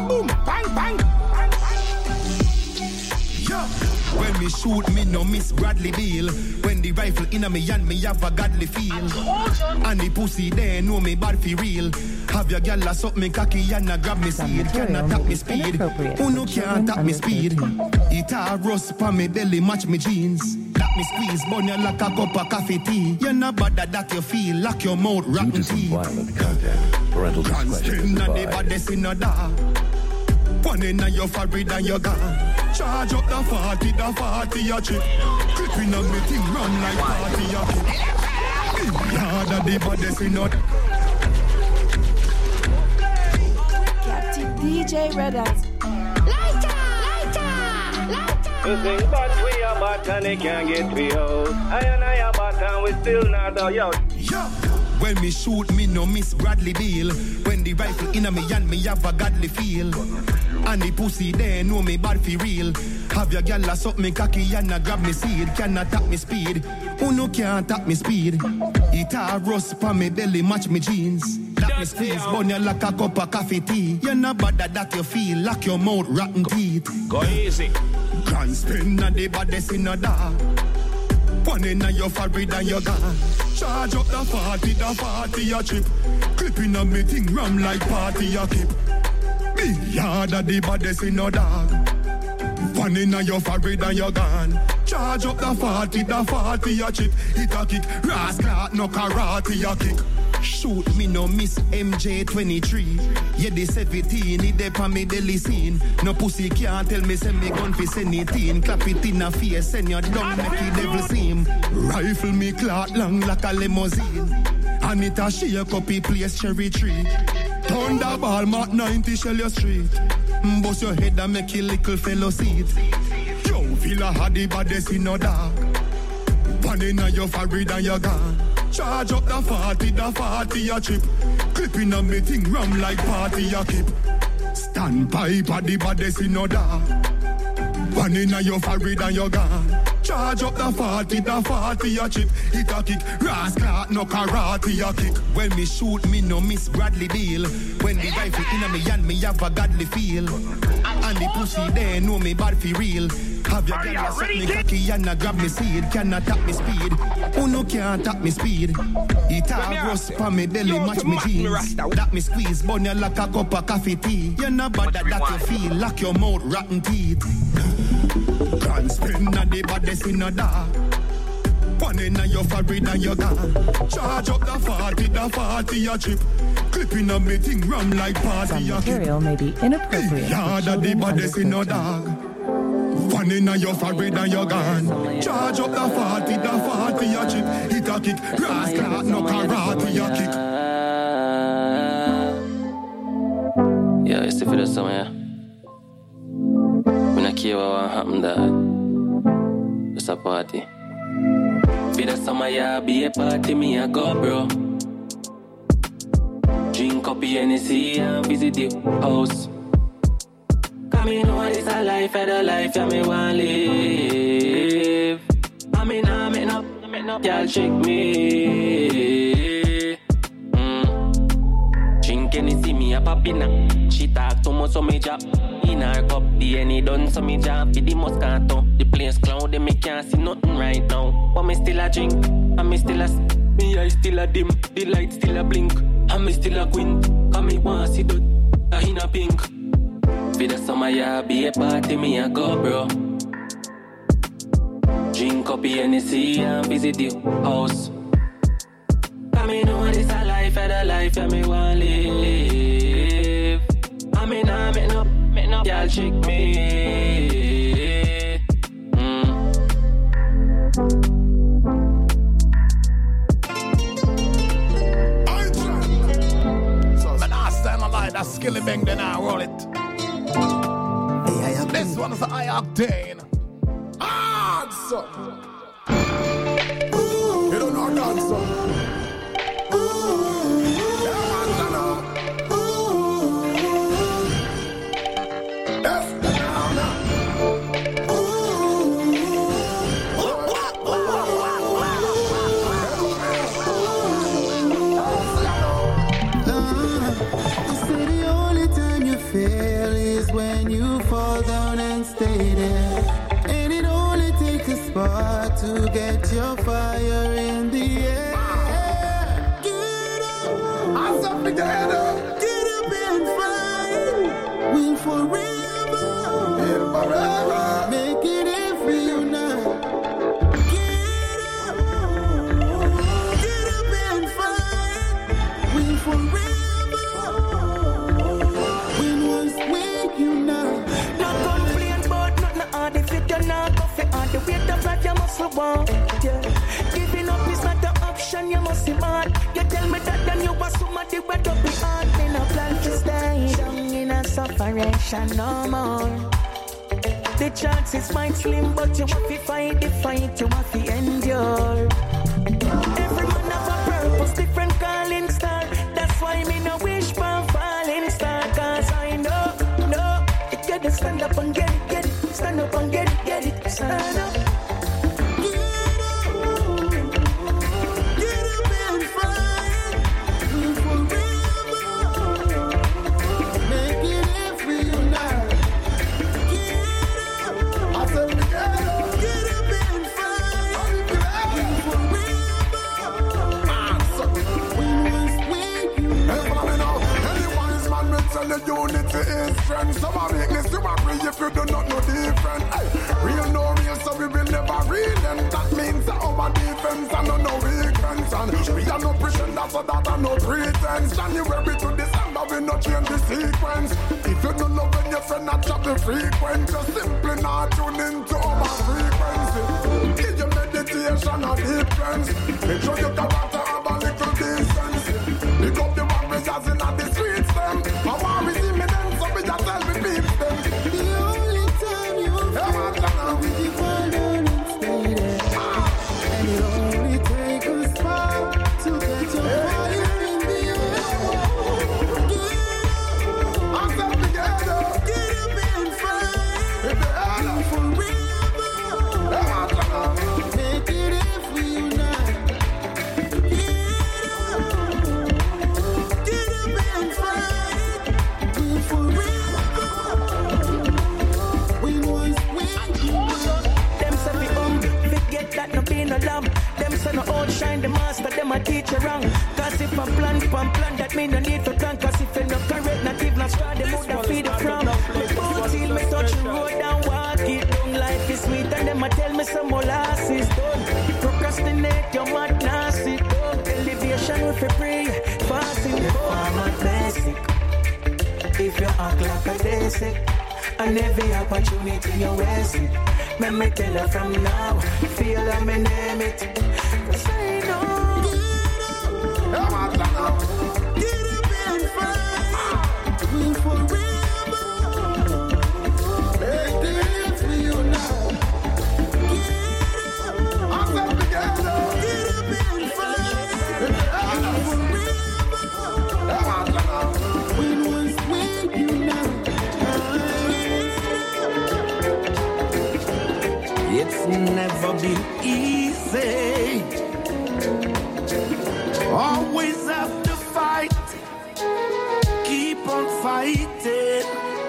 Boom, bang, bang. Yeah. When me shoot, me no miss Bradley Beal. When the rifle inna me hand, me have a godly feel. And the pussy there know me bad for real. Have your gal a suck me cocky and a grab me seed. Cannot tap me speed. Who no can't tap me speed? It a rust pa me belly match me jeans. That me squeeze, bun you like a cup of coffee tea. You're not bad that you feel, lock your mouth, rotten teeth. Violent content. Parental discretion is advised. In a dog. One in your fabric and your gun. Charge up the 40 your chip. Clipping on me thing run like party your kid. Yard of the baddest in a Captain DJ Red Eyes. You think but we are bad and they can't get me out. I and I are bad and we still not out. Yeah. When me shoot, me no miss Bradley Beal. When the rifle inna me hand, me have a godly feel. And the pussy there know me bad for real. Have your gal a suck me cocky and a grab me seed. Cannot tap me speed. Who no can't tap me speed? It a rust pa me belly match me jeans. That me squeeze, bun you like a cup of coffee tea. You're not bad that you feel, lock your mouth, rotten teeth. Go easy. Grand spin and the baddest in a dog. One in your fabric and your gun. Charge up the 40 your chip. Clipping on me thing ram like party your kip. Big yard of the baddest in a dog. One in your fabric and your gun. Charge up the 40 your chip. Hit a kick, rascal no karate your kick. Shoot me no miss MJ23. Yeah, the 17, it dey on me belly scene. No pussy can't tell me send me gun for send it in. Clap it in a face, send your down, make the devil seem. Rifle me clout long like a limousine. And it a shake up a place cherry tree. Thunderball Mark 90 shell your street. Bust your head and make your little fellow seat. Yo, Villa had the baddest in no dark. One in your fabric and your gun. Charge up the 40 your chip. Clipping on me thing ram like party your kip. Stand pipe at the baddest in no dark. One in your fabric and your gun. Charge up the 40 your chip. Hit a kick, rascal no karate your kick. When me shoot, me no miss Bradley Beal. When the rifle inna me hand, me have a godly feel. And the pussy there know me bad for real. Have your girl suck me cocky and a grab me seed. Cannot tap me speed. Who no can't tap me speed? It a rust pa me belly match me jeans. That me squeeze, bun you like a cup of coffee tea. You're not bad that you feel, lock your mouth, rotten teeth. Can't spin at the baddest in a dog. One in your fabric and your gun. Charge up the 40 your chip. Clipping on me thing ram like party your kip. Material may be inappropriate. Yard of the baddest in a dog. One in your fabric and your gun. Charge up the 40 your chip. Hit a kick, rascal no karate your kick. Yeah, it's the first time, yeah. When I care what happened, that it's a party. For the summer, yeah, be a party, me a go, bro. Drink up the Hennessy and visit the house. Cause me know it's a life, and a life, yeah, me want live. I mean, I make no, y'all check me. Drink Hennessy, me a poppin'. She talk too much, so me drop. In her cup, the Henny done, so me jump with the Moscato. The place cloudy, me can't see nothing right now. But me still a drink, and me still a me eye still a dim, the light still a blink. And me still a queen, cause me want see that in a pink. For the summer, yeah, be a party, me a go, bro. Drink up the Hennessy and visit the house. Cause me know it's a life, and a life, and me want live. I mean, I make no, y'all check me. So, man, I stand alive, that skilly bang, then I roll it. This one is a high octane. Hard, son. You don't know God, son. The only time you feel when you fall down and stay there. And it only takes a spark to get your fire in the air. Get up, hands up together. Get up and fight. Win forever. Win forever. Make it every unite. Get up and fight. Win forever. Win once, win unite. Not complain about nothing hard if you don't know coffee on the weight of life you must want. Yeah. Giving up is not the option, you must be mad. You tell me that then you was somebody wet up the heart. Me no plan to stay down in a sufferation no more. The chances might slim, but you have to fight the fight, you have to endure. Every man have a purpose, different calling star. That's why me no wish for falling star. Cause I know, you gotta stand up and get it, stand up and get it, stand up. The unity is strength. Some are weakness to agree if you do not know different. Hey, real no real, so we will never read them. That means that our defense and no weakness. And we are no pretenders, so that are no pretense. January to December, we no change the sequence. If you don't know when your friend not drop the frequency, just simply not tune into our frequency. Give your meditation a difference. Make sure you can have a little decency. Pick up the warriors in the streets, them. I want to see me then, so we just tell me beat them. The only time you feel with the fire and stay there. And it only takes a spark to get your fire in the air. I'm up together. Get up and fight. If you're forever. Make it if we unite. Get up and fight. Win forever. Win once, win. Them say we forget that no be no lamb. Them say no outshine the master, them a teach you wrong. Cause if I plan, that mean no need to plan. Cause if you no correct, not even a straw, them would have feed it from. But till me touch the road and walk it down. Life is sweet and them a tell me some molasses done. Procrastinate, your mad nasty done. Elevation with a pray, fasting the format basic. If you act like a basic, and every opportunity you waste it. Let me tell you from now, feel like me name it. Cause I know. Get up and fight. Win forever. Make it if we unite. Get up. I'm up together. Get up and fight. Win forever. Win once, win unite. It's never been easy. Always have to fight. Keep on fighting.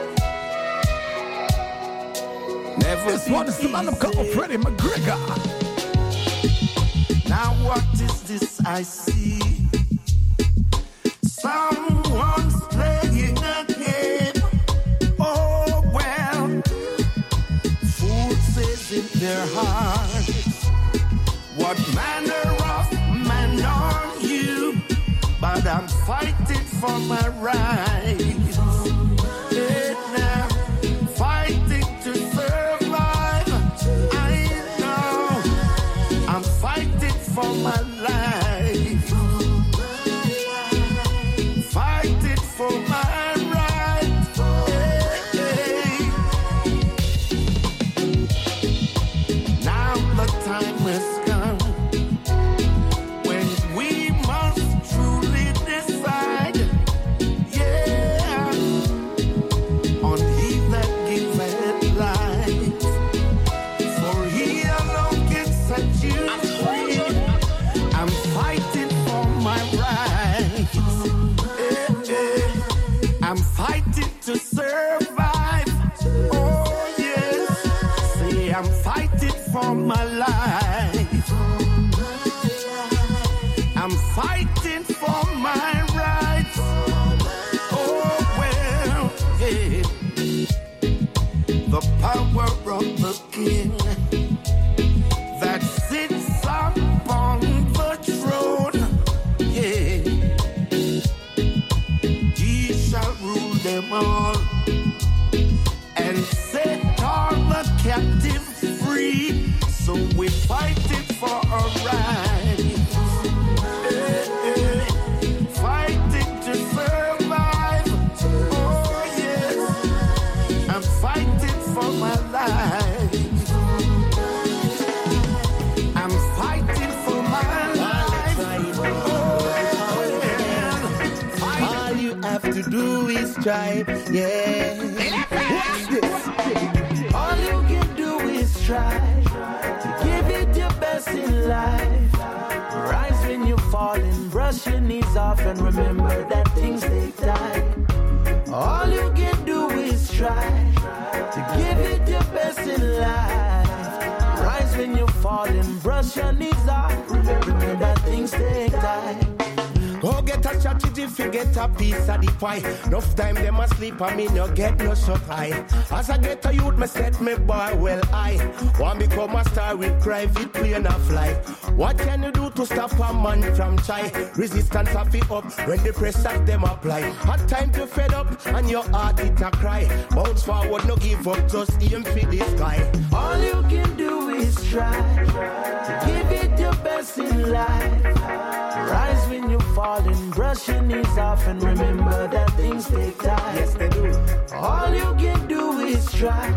Never. This one is the man of called Freddie McGregor. Now what is this I see? Someone's playing a game. Oh well. Fool says in their hearts, what manner of man are you? But I'm fighting for my rights. Yeah, fighting to survive. I know I'm fighting for my life. Fighting for my rights. Now the time has come when we must truly decide, yeah, on he that giveth life. For he alone can set you free. I'm fighting for my rights. I'm fighting to survive. for my life. I'm fighting for my rights. Oh, well, yeah. The power of the King that sits upon the throne, yeah. He shall rule them all and set all the captives free. So we fight it for our rights. Fighting to survive. Oh yes, I'm fighting for my life. I'm fighting for my life. Oh, yeah. All you have to do is try, yeah. Watch this. All you can do is try to give it your best in life. Rise when you fall and brush your knees off and remember that things take time. All you can do is try to give it your best in life. Rise when you fall and brush your knees off. Remember that things take time. Go get a strategy if you get a piece of the pie. Enough time them asleep, I mean you get no supply. As I get a youth, me set me boy well I want become a star with private plane of fly. What can you do to stop a man from try? Resistance of it up when the pressure them apply. Hard time to fed up and your heart it a cry. Bounce forward, no give up, just aim for the sky. All you can do is try to give it your best in life. Rise when you fall and brush your knees off and remember that things take time. Yes, they do. All you can do is try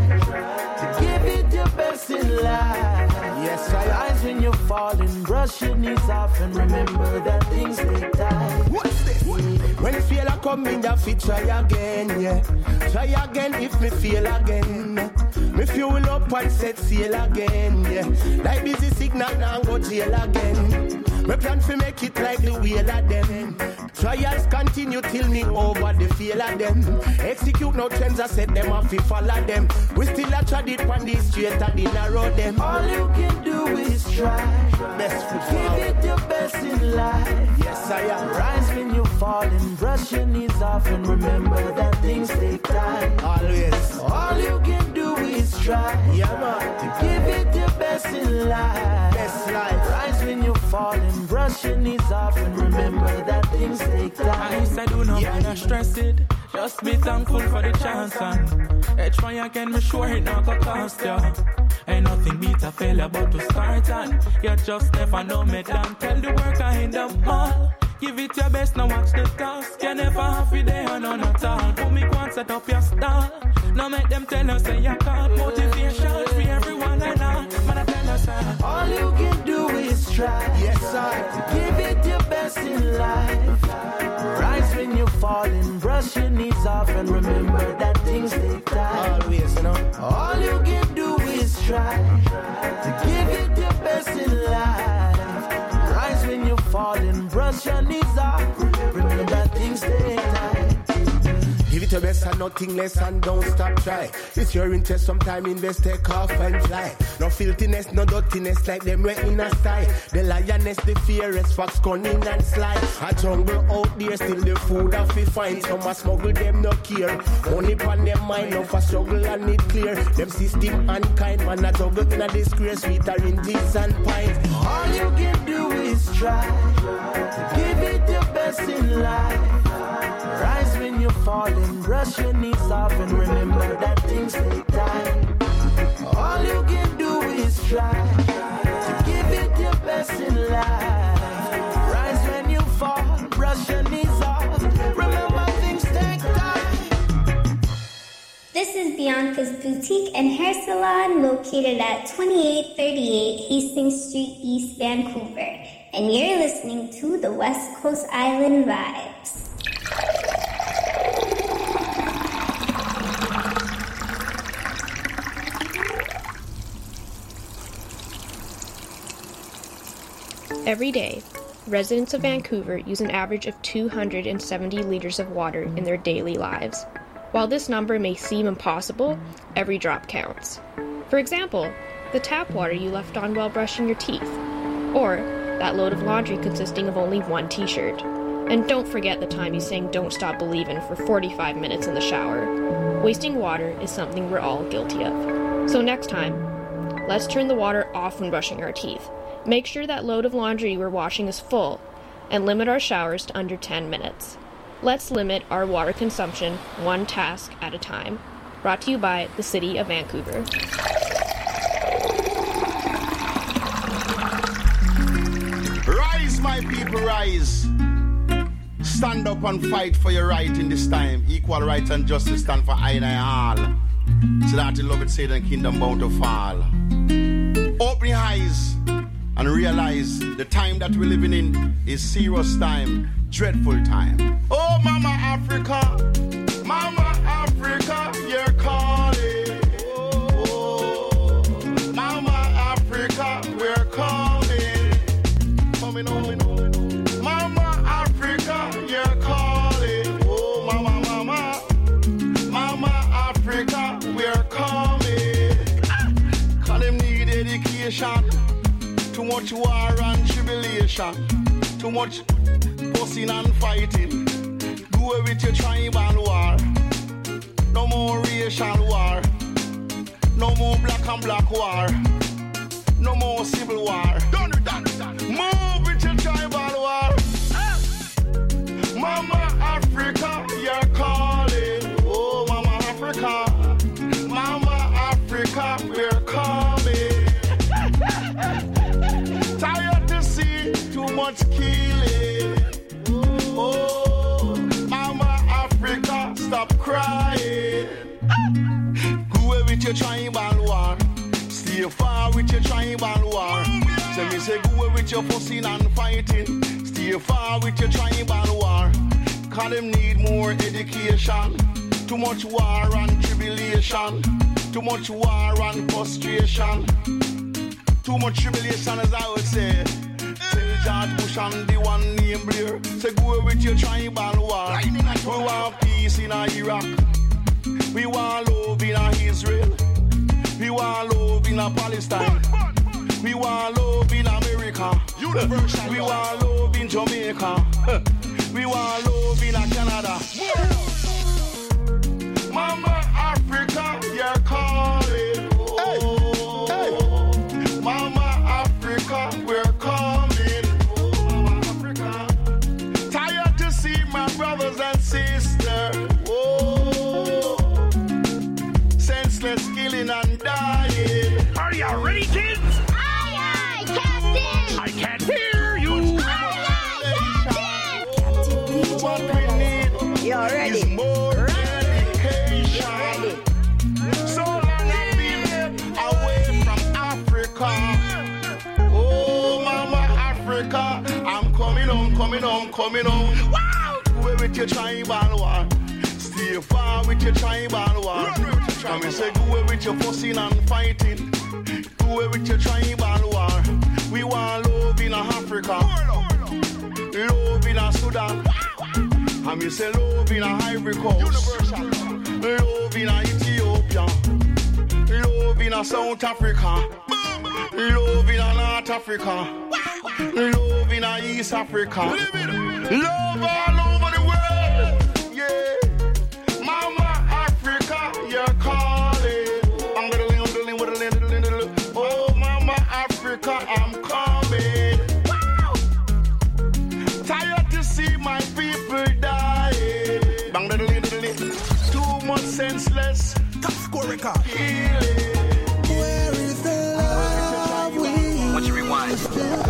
to give it your best in life. Yes, I Rise when you fall and brush your knees off and remember that things take time. What's this? When fail I come in the fit, try again, yeah. Try again if me fail again. Me fuel up and set sail again, yeah. Like busy signal now go jail again. Me plan to make it like the wheel of them. Trials continue till me over the feel of them. Execute no trends, I set them off, we follow them. We still a trod it on the straight and the narrow them. All you can do is try. Best foot Give forward. it your best in life. Yes, I am. Rise when you fall and brush your knees off and remember that things take time. Always. All you can do is try. Yeah, man. To give it your best in life. Best life. Rise when you fall and brush your knees off and remember that things take time. I said do not wanna stress it. Just be thankful for the chance and try again, be sure it not gonna cost ya. Ain't nothing beat a failure but to start and you just never know me down. Tell the worker in the mall. Give it your best, now watch the task. You never have it there, no, not all. Put me go and set up your stall. Now make them tell us say you can't. Motivation for everyone and all. Man, I tell us all you can do is try. Yes, I. To give it your best in life. Rise when you fall and brush your knees off and remember that things take time. Always, you know. All you can do is try. To give it your best in life. Rise when you fall and brush your knees off. Remember things take time. Give it your best and nothing less and don't stop try. It's your interest, sometime invest, take off and fly. No filthiness, no dirtiness like them right in a style. The lioness, the fierce, fox cunning and sly. A jungle out there, still the food that we find. Some a smuggle, them no care. Money pan them mind, no for struggle and it clear. Them system unkind, man a juggle in a disgrace. Sweeter in teas and pint. All you can do is try. To give it your best in life. Rise when you fall and brush your knees off and remember that things take time. All you can do is try to give it your best in life. Rise when you fall, brush your knees off. Remember things take time. This is Bianca's Boutique and Hair Salon located at 2838 Hastings Street, East Vancouver. And you're listening to the West Coast Island Vibes. Every day, residents of Vancouver use an average of 270 liters of water in their daily lives. While this number may seem impossible, every drop counts. For example, the tap water you left on while brushing your teeth, or that load of laundry consisting of only one t-shirt. And don't forget the time you sang Don't Stop Believin' for 45 minutes in the shower. Wasting water is something we're all guilty of. So next time, let's turn the water off when brushing our teeth. Make sure that load of laundry we're washing is full, and limit our showers to under 10 minutes. Let's limit our water consumption one task at a time. Brought to you by the City of Vancouver. Rise, my people, rise. Stand up and fight for your right in this time. Equal rights and justice stand for I and all. So that the love it say the kingdom bound to fall. Open your eyes and realize the time that we're living in is serious time, dreadful time. Oh, Mama Africa, you're calling. Oh, Mama Africa, we're calling. Coming home. Mama Africa, you're calling. Oh, Mama Africa, we're coming. Cause them need education. Too much war and tribulation. Too much fussing and fighting. Do it with your tribal war. No more racial war. No more black and black war. No more civil war. Done with that. Move with your tribal war. Mama Africa, you're calling. Oh, Mama Africa. Mama Africa, we're coming. Tired to see too much killing. Oh, Mama Africa, stop crying. Go away with your tribal war. Stay far with your tribal war. So me say go away with your fussing and fighting. Stay far with your tribal war. Cause them need more education. Too much war and tribulation. Too much war and frustration. Too much tribulation, as I would say. Tell George Bush and the one named Blair. Say go away with your tribal war. We want peace in Iraq. We want love in Israel. We want love in Palestine. We want love in America. Universal. We want love in Jamaica. We want love in Canada. Mama Africa, you're calling. Oh, hey. Mama Africa, we're coming. Oh, Mama Africa. Tired to see my brothers and sisters. Oh, senseless killing and dying. Are you ready, kids? Aye, Captain! I can't hear you! What we need is more dedication. So long I've been away from Africa. Oh, Mama Africa, I'm coming home. Wow! Go away with your tribal war. Stay far with your tribal war. Come and say go away with your fussing and fighting. Go away with your tribal war. We want love in Africa. Love in Sudan. And me say love in Ivory Coast. Universal. Love in Ethiopia. Love in South Africa. Love in North Africa. Love in East Africa. Love all over the world. Yeah. Mama Africa, you're calling. Oh, Mama Africa, I'm coming. Wow. Tired to see my people dying. Too much senseless. Top score record. Where is the love we Once you rewind.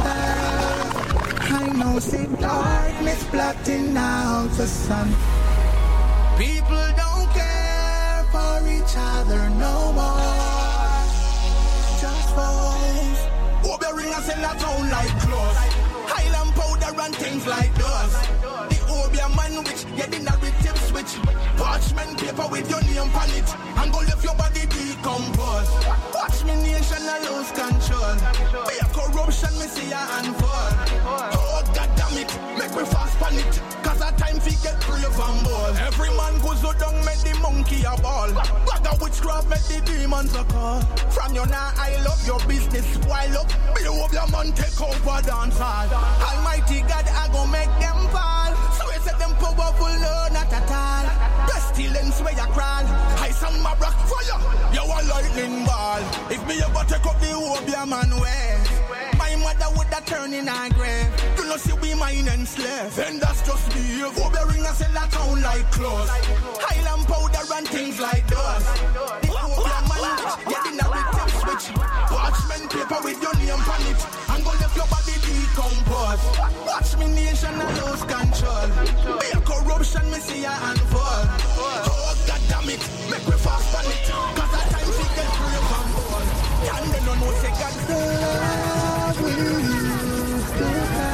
I know see darkness blotting out the sun. People don't care for each other no more. Just foes. Ring us in a town like clothes. Highland powder and things like those. The Obia man which get in a tip switch. Parchment paper with your name on it. And go left your body decompose. Watch me nation I lose control. Be a corruption me see ya unfold. Oh god damn it, make me fast pan it. Cause a time fi get brave and bold. Every man goes so down make the monkey a ball. Bag of witchcraft make the demons a call. From you now, I love your business. While up, below your man take over dance hall. Almighty God, I go make them fall. So I said them powerful, no, not at all. Pestilence where you crawl. Ice and my rock fire. You a lightning ball. If me ever take up the Obia man way, my mother would have turned in her grave. Do not see we mine and slave. Then that's just me. Obia ring and sell a town like clothes. Highland powder and things like those. The Obia man, get in a tip switch. Parchment paper with your name on it. I'm gonna let your body decompose. Watch me nation and lose control. Be a corruption, me see ya unfold. Oh, God damn it, make me fast on it. Cause at times we get free from all. And they don't know say God. The love we used to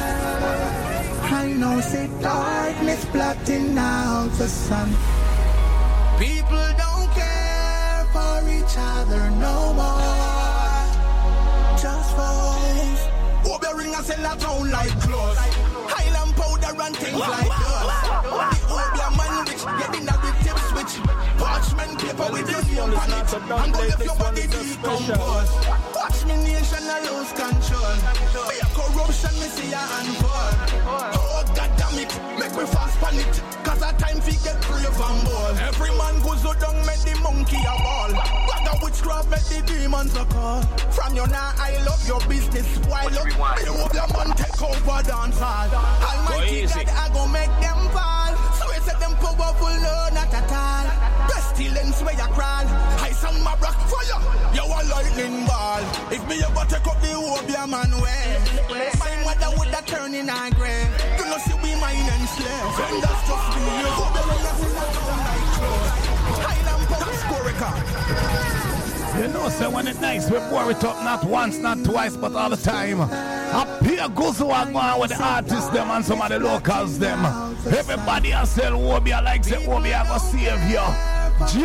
have, I know say darkness blotting out the sun. People don't care for each other no more. Just foes. Obia ring and sell a town like clothes. Highland powder and things like those. The Obia man rich, get in a tip switch. Parchment paper with your name on it. I'm gonna let your body decompose. Watch me nation and lose control. Be a corruption, me see ya unfold. Oh, God damn it, make me fast on it. Cause at time we get brave and bold. Every man goes so down, make the monkey a ball. Bag of witchcraft, make the demons a call. From you now, I love your business. While up, you hope your man take over dance hall. Almighty God, I go make them fall. So I said them powerful, no, not at all. Pestilence where you crawl. Ice and my rock fire. You a lightning ball. If me ever take up the Obia man way, my mother would have turned in her grave. Do not see we mine and slave. And that's just me. You go better than like clothes. Highland Power score record. You know, so when it's nice, we pour it up not once, not twice, but all the time. Up here goes the one with the artists them and some of the locals them. Everybody else sell Obia like say Obia go save you.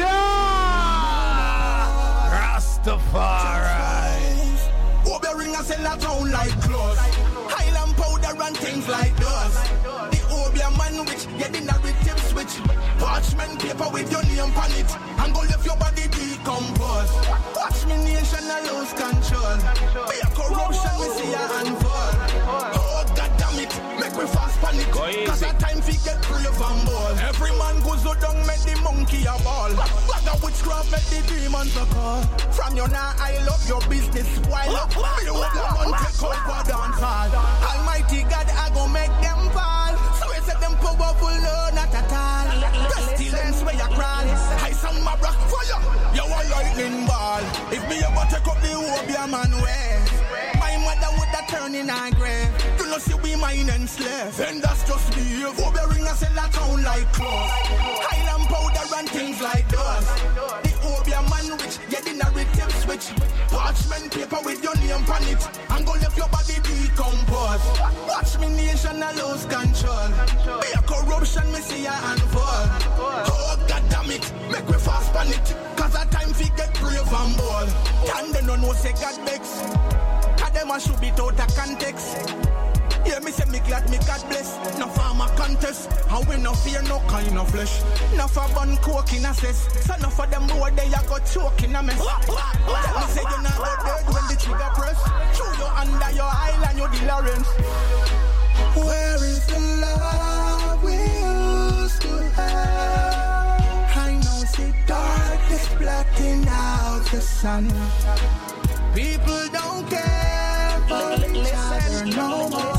Yeah! Rastafari. Obia ring and sell a town like clothes. Highland powder and things like those. The Obia man rich, get in a tip switch. Parchment paper with your name on it. I'm gonna let your body decompose. Watch me nation and lose control. Be a corruption, we see ya unfold. Oh, God damn it, make me fast on it. Cause at time we get brave and bold. Every man goes so down, make the monkey a ball. Bag of witchcraft, make the demons a call. From you now, I love your business. While up, you hope your man take over dance hall. Almighty God, I go make them fall. So I said them powerful, no, not at all. Pestilence where you crawl. Ice and my rock fire. You a lightning ball. If me ever take up the Obia man way, my mother would have turned in her grave. Do not see we mine and slave. And that's just me. Obia ring and sell a town like clothes. Highland powder and things like those. The Obia man rich, get in a tip switch. Parchment paper with your name on it. I'm gonna let your body decompose. Watch me nation and lose control. Be a corruption, me see ya unfold. Oh, God damn it, make me fast on it. Cause at time we get brave and bold. And they don't know say God begs. Cause them a should be out of context. Yeah, me say me glad, me God bless. No farmer contest, and we no fear no kind of flesh. No for bun coke in a cess. So no for them boy they a go choke in a mess. Tell me say you not go dead when the trigger press. Through you under your island, you the Lawrence. Where is the love we used to have? I know the darkness blotting out the sun. People don't care for each other no more.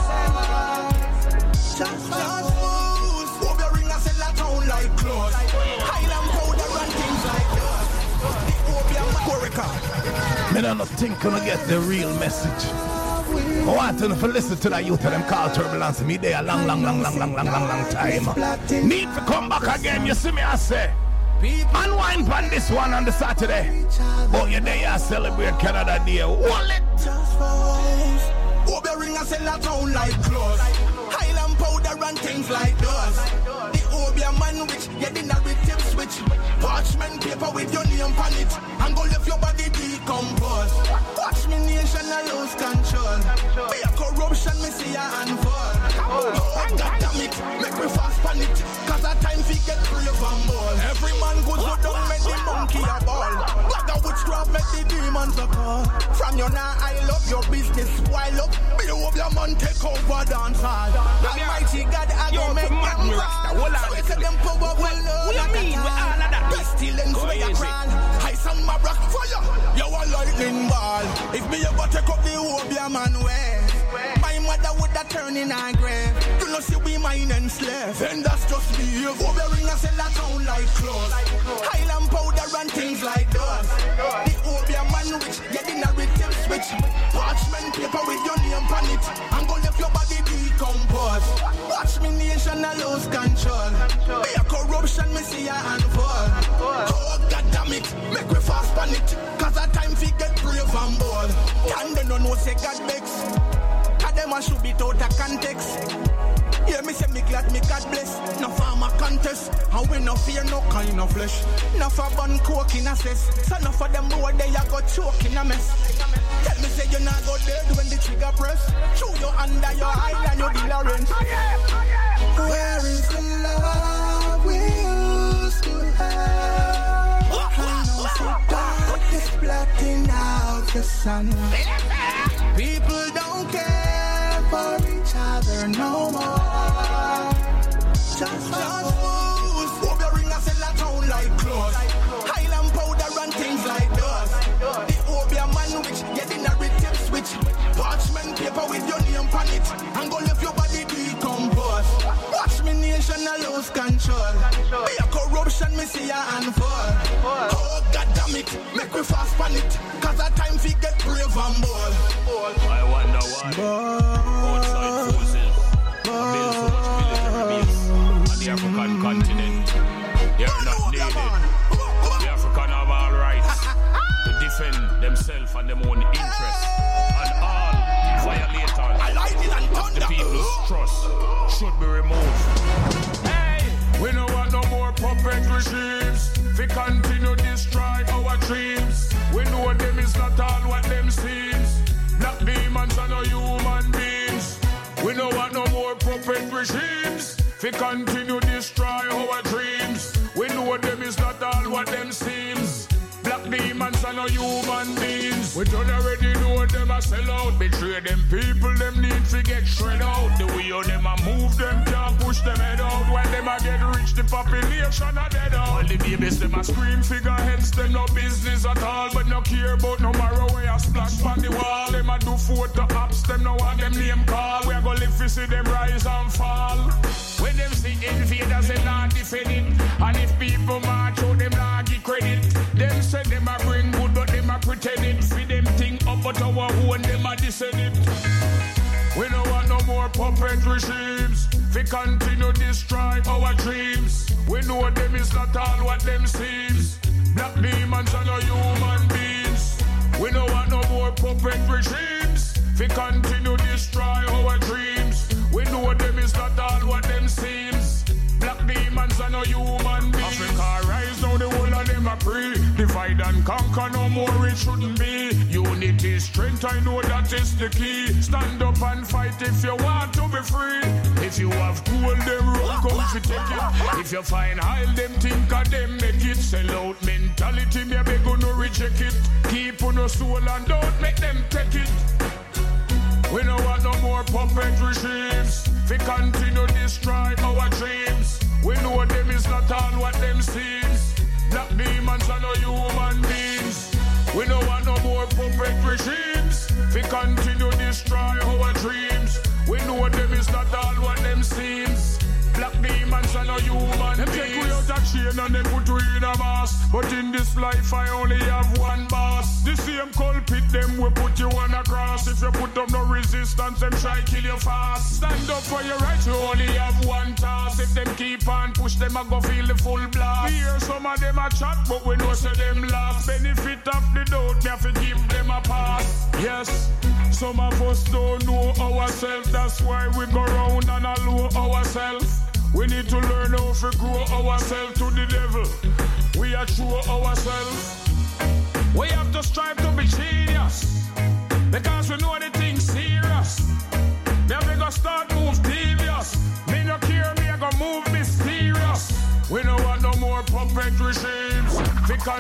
Just fools. Obia ring and sell a town like clothes. Highland powder and things like that. The Obia score record. Me don't think gonna get the real message. I want them to listen to that youth of them call Turbulence. Me there a long time. Need to come back again, you see me I say. Unwind on this one on the Saturday. But you there you celebrate Canada Day. Wallet. Obia ring and sell a town like clothes. Highland powder and things like those. The Obia man rich, get in a tip switch. Parchment paper with your name on it. I'm gonna let your body decompose. Watch me nation and lose control. Be a corruption, me see ya unfold. Oh, God damn it, make me fast on it. Cause at time we get brave and bold. Every man goes so down, make the monkey a ball. make the demons a call. From you now, I love your business. While up, below your man take over dance hall. Almighty God, I go make them crawl. So it's a them power will learn. What you mean with all of that? Pestilence where you crawl. I some my rock fire. You a lightning ball. If me ever take up the Obia man way, my mother would have turned in her grave. You know see we mine and slave. And that's just me. Obia ring a sell a town like clothes. Highland powder and things like those. The Obia man rich, get the narrative switch. Parchment paper with your name on it. I'm gonna let your body decompose. Watch me nation I lose control. Be a corruption, me see ya unfold. Oh God damn it, make me fast on it. Cause a time fi get brave and bold. Can they no know say God begs? Cause them a should be out of context. Yeah, me say me glad, me God bless. No farmer contest, and we no fear no kind of flesh. No for bun coke in a cess. So no for them boy they a go choke in a mess. Tell me say you not go dead when the trigger press. Chew you under your eye and you deal a rent. Where is the love we used to have? I know so dark is blotting out the sun. People don't care for each other no more. Just fools. Obia ring a sell a town like clothes. Highland powder and things like those. The Obia man which get the narrative switch. Parchment paper with your name on it. And go left your body decompose. Watch me nation I lose control. Be a corruption me see ya unfold. Oh God damn it, make me fast on it. Cause a time fi get brave and bold. I wonder why outside forces build so much military base on the African continent. They are not needed. The African have all rights to defend themselves and their own interests. And all violators of the people's trust should be removed. Hey, we don't want no more puppet regimes. We continue to destroy our dreams. We know them is not all what them seems. Black demons are no human beings. We don't want no more puppet regimes. We continue to destroy our dreams. We know them is not all what them seems. Black demons are no human beings. We don't already know them a sell out. Betray them people, them need to get shred out. The way how them a move them, can't push them head out. When them a get rich, the population a dead out. All the babies, them a scream figureheads, them no business at all. But no care about no marrow where a splash on the wall. Them a do photo ops, them no want them name call. We a go live to see them rise and fall. When them see invaders, they not defend it. And if people march out, them not give credit. Them say them a bring good, but them a pretend it. Feed them thing up, but our own them a descend it. We don't want no more puppet regimes. We continue to destroy our dreams. We know them is not all what them seems. Black demons are no human beings. We don't want no more puppet regimes. We continue to destroy our dreams. We know them is not all what them seems. Black demons are no human beings. Africa rise now, the whole of them are free. Divide and conquer, no more it shouldn't be. Unity, strength, I know that is the key. Stand up and fight if you want to be free. If you have gold, them run, come to take it. If you find high, them think of them make it. Sell out mentality, maybe gonna reject it. Keep on your soul and don't make them take it. We don't want no more puppet regimes. We continue to destroy our dreams. We know them is not all what them seems. Black demons are no human beings. We don't want no more puppet regimes. We continue to destroy our dreams. We know them is not all what them seems. Black demons are no human beings. Them take we out a chain and them put we in a mask. But in this life I only have one boss. The same culprit them will put you on a cross. If you put up no resistance, them try kill you fast. Stand up for your right, you only have one task. If them keep on push them, I go feel the full blast. We hear some of them a chat, but we know say them last. Benefit of the doubt, me have to give them a pass. Yes, some of us don't know ourselves. That's why we go round and allow ourselves. We need to learn how to grow ourselves to the devil. We are true ourselves. We have to strive to be genius, because we know the thing's serious. Then we gonna start move devious. Me no care, me I gonna move mysterious. We don't want no more puppet regimes. We